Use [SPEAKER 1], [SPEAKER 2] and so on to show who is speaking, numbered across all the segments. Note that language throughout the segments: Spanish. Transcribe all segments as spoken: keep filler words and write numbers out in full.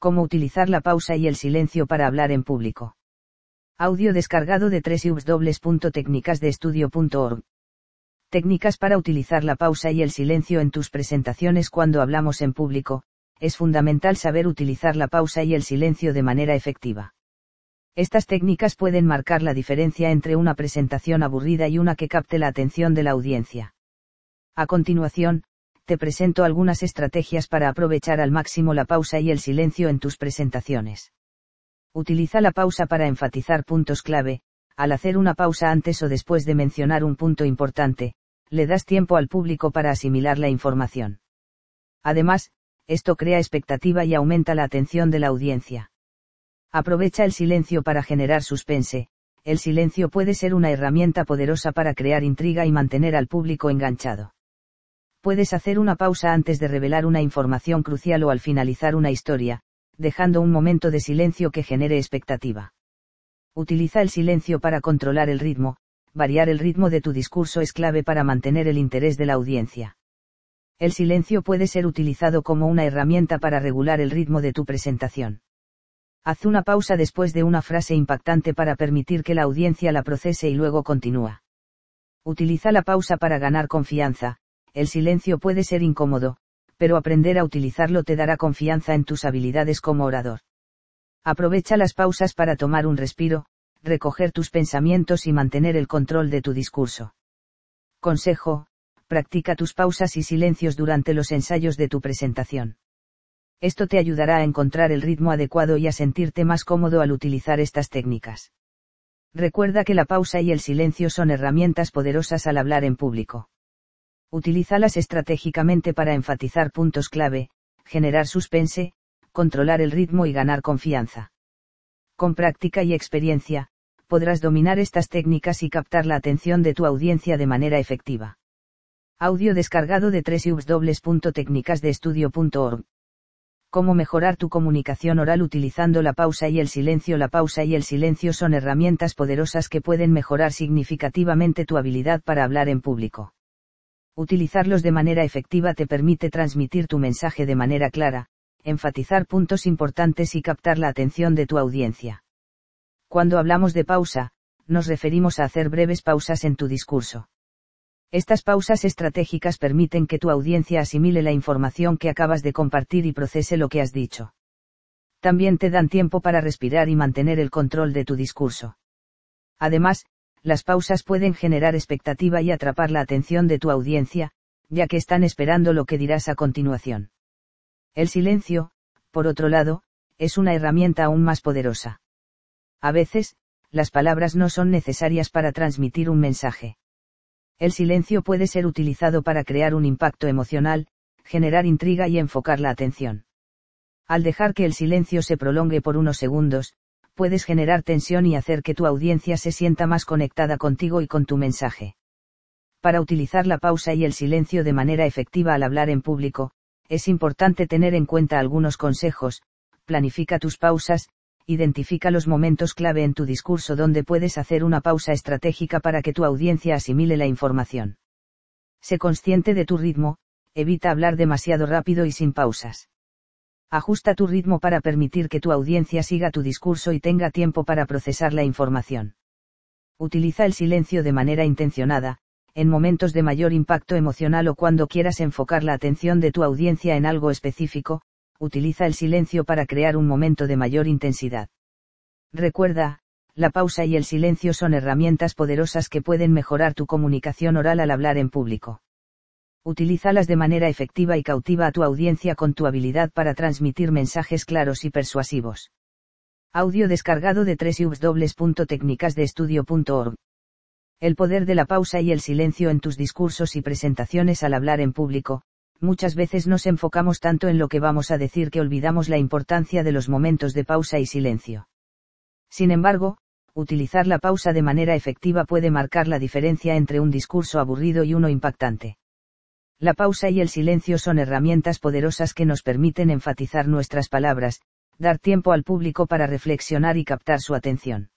[SPEAKER 1] Cómo utilizar la pausa y el silencio para hablar en público. Audio descargado de doble u doble u doble u punto técnicas de estudio punto org. Técnicas para utilizar la pausa y el silencio en tus presentaciones cuando hablamos en público. Es fundamental saber utilizar la pausa y el silencio de manera efectiva. Estas técnicas pueden marcar la diferencia entre una presentación aburrida y una que capte la atención de la audiencia. A continuación, te presento algunas estrategias para aprovechar al máximo la pausa y el silencio en tus presentaciones. Utiliza la pausa para enfatizar puntos clave. Al hacer una pausa antes o después de mencionar un punto importante, le das tiempo al público para asimilar la información. Además, esto crea expectativa y aumenta la atención de la audiencia. Aprovecha el silencio para generar suspense. El silencio puede ser una herramienta poderosa para crear intriga y mantener al público enganchado. Puedes hacer una pausa antes de revelar una información crucial o al finalizar una historia, dejando un momento de silencio que genere expectativa. Utiliza el silencio para controlar el ritmo. Variar el ritmo de tu discurso es clave para mantener el interés de la audiencia. El silencio puede ser utilizado como una herramienta para regular el ritmo de tu presentación. Haz una pausa después de una frase impactante para permitir que la audiencia la procese y luego continúa. Utiliza la pausa para ganar confianza. El silencio puede ser incómodo, pero aprender a utilizarlo te dará confianza en tus habilidades como orador. Aprovecha las pausas para tomar un respiro, recoger tus pensamientos y mantener el control de tu discurso. Consejo: practica tus pausas y silencios durante los ensayos de tu presentación. Esto te ayudará a encontrar el ritmo adecuado y a sentirte más cómodo al utilizar estas técnicas. Recuerda que la pausa y el silencio son herramientas poderosas al hablar en público. Utilízalas estratégicamente para enfatizar puntos clave, generar suspense, controlar el ritmo y ganar confianza. Con práctica y experiencia, podrás dominar estas técnicas y captar la atención de tu audiencia de manera efectiva. Audio descargado de doble u doble u doble u punto técnicas de estudio punto org. Cómo mejorar tu comunicación oral utilizando la pausa y el silencio. La pausa y el silencio son herramientas poderosas que pueden mejorar significativamente tu habilidad para hablar en público. Utilizarlos de manera efectiva te permite transmitir tu mensaje de manera clara, enfatizar puntos importantes y captar la atención de tu audiencia. Cuando hablamos de pausa, nos referimos a hacer breves pausas en tu discurso. Estas pausas estratégicas permiten que tu audiencia asimile la información que acabas de compartir y procese lo que has dicho. También te dan tiempo para respirar y mantener el control de tu discurso. Además, las pausas pueden generar expectativa y atrapar la atención de tu audiencia, ya que están esperando lo que dirás a continuación. El silencio, por otro lado, es una herramienta aún más poderosa. A veces, las palabras no son necesarias para transmitir un mensaje. El silencio puede ser utilizado para crear un impacto emocional, generar intriga y enfocar la atención. Al dejar que el silencio se prolongue por unos segundos, puedes generar tensión y hacer que tu audiencia se sienta más conectada contigo y con tu mensaje. Para utilizar la pausa y el silencio de manera efectiva al hablar en público, es importante tener en cuenta algunos consejos. Planifica tus pausas, identifica los momentos clave en tu discurso donde puedes hacer una pausa estratégica para que tu audiencia asimile la información. Sé consciente de tu ritmo, evita hablar demasiado rápido y sin pausas. Ajusta tu ritmo para permitir que tu audiencia siga tu discurso y tenga tiempo para procesar la información. Utiliza el silencio de manera intencionada, en momentos de mayor impacto emocional o cuando quieras enfocar la atención de tu audiencia en algo específico, utiliza el silencio para crear un momento de mayor intensidad. Recuerda, la pausa y el silencio son herramientas poderosas que pueden mejorar tu comunicación oral al hablar en público. Utilízalas de manera efectiva y cautiva a tu audiencia con tu habilidad para transmitir mensajes claros y persuasivos. Audio descargado de doble u doble u doble u punto técnicas de estudio punto org. El poder de la pausa y el silencio en tus discursos y presentaciones al hablar en público. Muchas veces nos enfocamos tanto en lo que vamos a decir que olvidamos la importancia de los momentos de pausa y silencio. Sin embargo, utilizar la pausa de manera efectiva puede marcar la diferencia entre un discurso aburrido y uno impactante. La pausa y el silencio son herramientas poderosas que nos permiten enfatizar nuestras palabras, dar tiempo al público para reflexionar y captar su atención.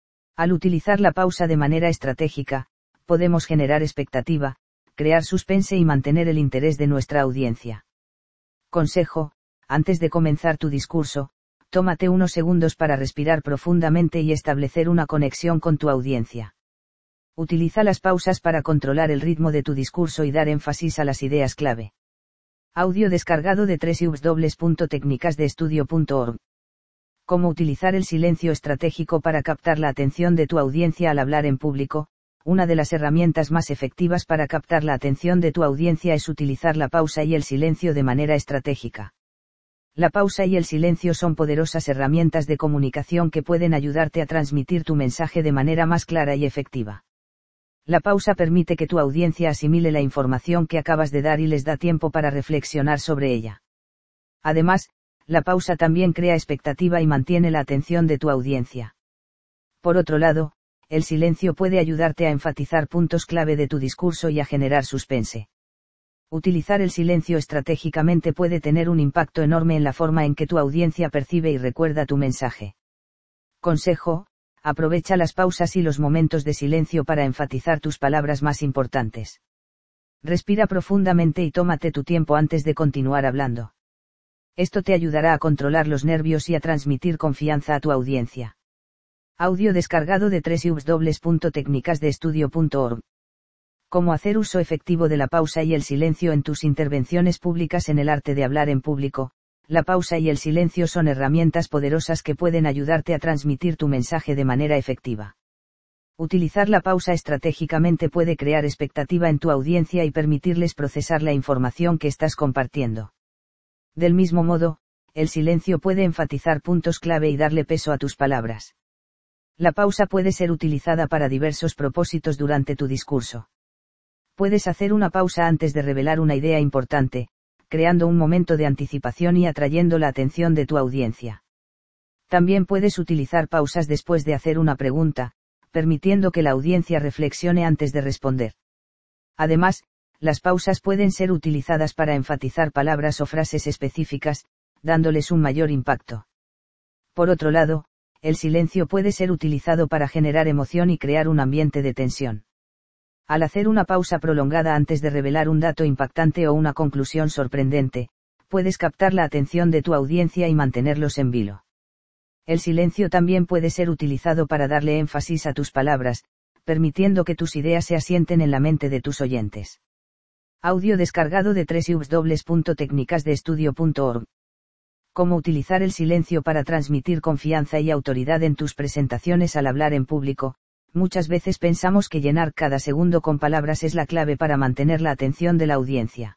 [SPEAKER 1] Al utilizar la pausa de manera estratégica, podemos generar expectativa, crear suspense y mantener el interés de nuestra audiencia. Consejo: antes de comenzar tu discurso, Tómate unos segundos para respirar profundamente y establecer una conexión con tu audiencia. Utiliza las pausas para controlar el ritmo de tu discurso y dar énfasis a las ideas clave. Audio descargado de doble u doble u doble u punto técnicas de estudio punto org. Cómo utilizar el silencio estratégico para captar la atención de tu audiencia al hablar en público. Una de las herramientas más efectivas para captar la atención de tu audiencia es utilizar la pausa y el silencio de manera estratégica. La pausa y el silencio son poderosas herramientas de comunicación que pueden ayudarte a transmitir tu mensaje de manera más clara y efectiva. La pausa permite que tu audiencia asimile la información que acabas de dar y les da tiempo para reflexionar sobre ella. Además, la pausa también crea expectativa y mantiene la atención de tu audiencia. Por otro lado, el silencio puede ayudarte a enfatizar puntos clave de tu discurso y a generar suspense. Utilizar el silencio estratégicamente puede tener un impacto enorme en la forma en que tu audiencia percibe y recuerda tu mensaje. Consejo: aprovecha las pausas y los momentos de silencio para enfatizar tus palabras más importantes. Respira profundamente y tómate tu tiempo antes de continuar hablando. Esto te ayudará a controlar los nervios y a transmitir confianza a tu audiencia. Audio descargado de doble u doble u doble u punto técnicas de estudio punto org. Cómo hacer uso efectivo de la pausa y el silencio en tus intervenciones públicas. En el arte de hablar en público, la pausa y el silencio son herramientas poderosas que pueden ayudarte a transmitir tu mensaje de manera efectiva. Utilizar la pausa estratégicamente puede crear expectativa en tu audiencia y permitirles procesar la información que estás compartiendo. Del mismo modo, el silencio puede enfatizar puntos clave y darle peso a tus palabras. La pausa puede ser utilizada para diversos propósitos durante tu discurso. Puedes hacer una pausa antes de revelar una idea importante, creando un momento de anticipación y atrayendo la atención de tu audiencia. También puedes utilizar pausas después de hacer una pregunta, permitiendo que la audiencia reflexione antes de responder. Además, las pausas pueden ser utilizadas para enfatizar palabras o frases específicas, dándoles un mayor impacto. Por otro lado, el silencio puede ser utilizado para generar emoción y crear un ambiente de tensión. Al hacer una pausa prolongada antes de revelar un dato impactante o una conclusión sorprendente, puedes captar la atención de tu audiencia y mantenerlos en vilo. El silencio también puede ser utilizado para darle énfasis a tus palabras, permitiendo que tus ideas se asienten en la mente de tus oyentes. Audio descargado de doble u doble u doble u punto técnicas de estudio punto org. Cómo utilizar el silencio para transmitir confianza y autoridad en tus presentaciones. Al hablar en público, muchas veces pensamos que llenar cada segundo con palabras es la clave para mantener la atención de la audiencia.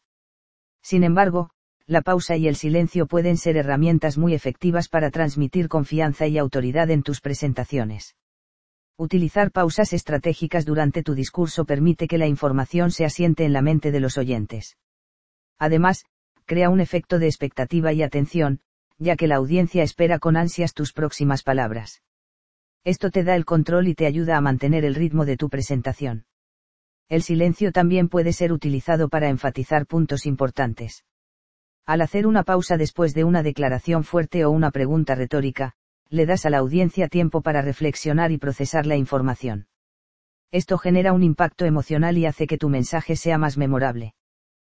[SPEAKER 1] Sin embargo, la pausa y el silencio pueden ser herramientas muy efectivas para transmitir confianza y autoridad en tus presentaciones. Utilizar pausas estratégicas durante tu discurso permite que la información se asiente en la mente de los oyentes. Además, crea un efecto de expectativa y atención, ya que la audiencia espera con ansias tus próximas palabras. Esto te da el control y te ayuda a mantener el ritmo de tu presentación. El silencio también puede ser utilizado para enfatizar puntos importantes. Al hacer una pausa después de una declaración fuerte o una pregunta retórica, le das a la audiencia tiempo para reflexionar y procesar la información. Esto genera un impacto emocional y hace que tu mensaje sea más memorable.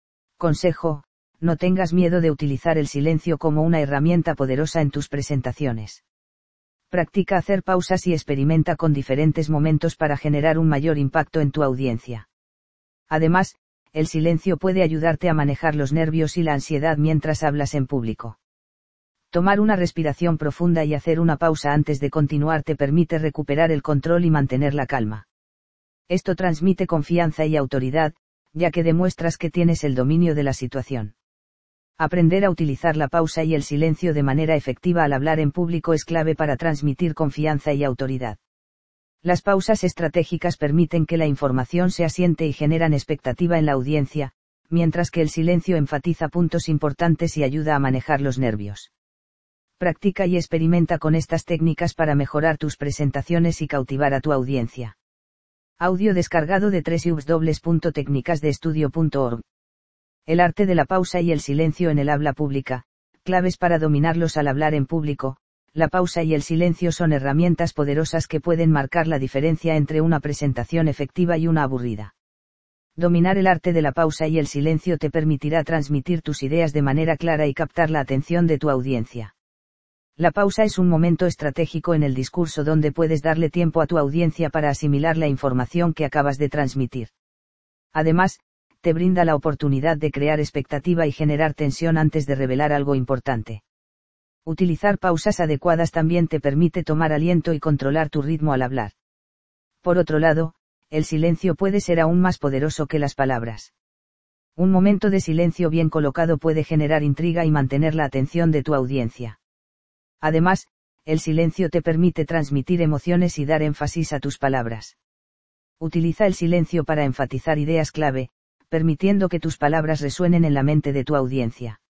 [SPEAKER 1] Consejo: no tengas miedo de utilizar el silencio como una herramienta poderosa en tus presentaciones. Practica hacer pausas y experimenta con diferentes momentos para generar un mayor impacto en tu audiencia. Además, el silencio puede ayudarte a manejar los nervios y la ansiedad mientras hablas en público. Tomar una respiración profunda y hacer una pausa antes de continuar te permite recuperar el control y mantener la calma. Esto transmite confianza y autoridad, ya que demuestras que tienes el dominio de la situación. Aprender a utilizar la pausa y el silencio de manera efectiva al hablar en público es clave para transmitir confianza y autoridad. Las pausas estratégicas permiten que la información se asiente y generan expectativa en la audiencia, mientras que el silencio enfatiza puntos importantes y ayuda a manejar los nervios. Practica y experimenta con estas técnicas para mejorar tus presentaciones y cautivar a tu audiencia. Audio descargado de doble u doble u doble u punto técnicas de estudio punto org. El arte de la pausa y el silencio en el habla pública, claves para dominarlos al hablar en público. La pausa y el silencio son herramientas poderosas que pueden marcar la diferencia entre una presentación efectiva y una aburrida. Dominar el arte de la pausa y el silencio te permitirá transmitir tus ideas de manera clara y captar la atención de tu audiencia. La pausa es un momento estratégico en el discurso donde puedes darle tiempo a tu audiencia para asimilar la información que acabas de transmitir. Además, te brinda la oportunidad de crear expectativa y generar tensión antes de revelar algo importante. Utilizar pausas adecuadas también te permite tomar aliento y controlar tu ritmo al hablar. Por otro lado, el silencio puede ser aún más poderoso que las palabras. Un momento de silencio bien colocado puede generar intriga y mantener la atención de tu audiencia. Además, el silencio te permite transmitir emociones y dar énfasis a tus palabras. Utiliza el silencio para enfatizar ideas clave, permitiendo que tus palabras resuenen en la mente de tu audiencia.